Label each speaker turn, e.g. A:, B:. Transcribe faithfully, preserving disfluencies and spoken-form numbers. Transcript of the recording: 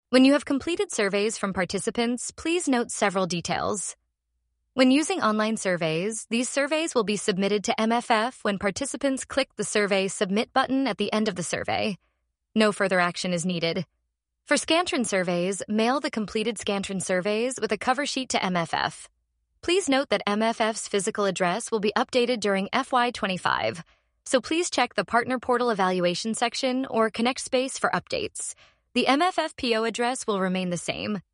A: When you have completed surveys from participants, please note several details. When using online surveys, these surveys will be submitted to M F F when participants click the Survey Submit button at the end of the survey. No further action is needed. For Scantron surveys, mail the completed Scantron surveys with a cover sheet to M F F. Please note that M F F's physical address will be updated during F Y twenty-five, so please check the Partner Portal Evaluation section or ConnectSpace for updates. The M F F P O address will remain the same.